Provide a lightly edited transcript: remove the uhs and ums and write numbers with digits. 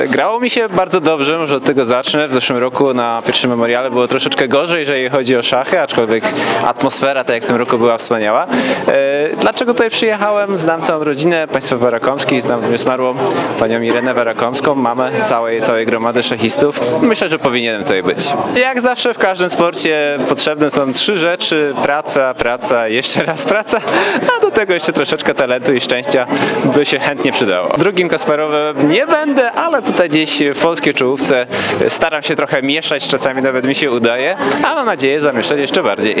Grało mi się bardzo dobrze, może od tego zacznę. W zeszłym roku na pierwszym memoriale było troszeczkę gorzej, jeżeli chodzi o szachy, aczkolwiek atmosfera, tak jak w tym roku, była wspaniała. Dlaczego tutaj przyjechałem? Znam całą rodzinę państwa Warakomskich, znam również zmarłą panią Irenę Warakomską, mamę całej gromady szachistów. Myślę, że powinienem tutaj być. Jak zawsze w każdym sporcie potrzebne są trzy rzeczy: praca, jeszcze raz praca, a do tego jeszcze troszeczkę talentu i szczęścia by się chętnie przydało. Drugim Kasparowem nie będę, ale tutaj gdzieś w polskiej czołówce staram się trochę mieszać, czasami nawet mi się udaje, a mam nadzieję zamieszać jeszcze bardziej.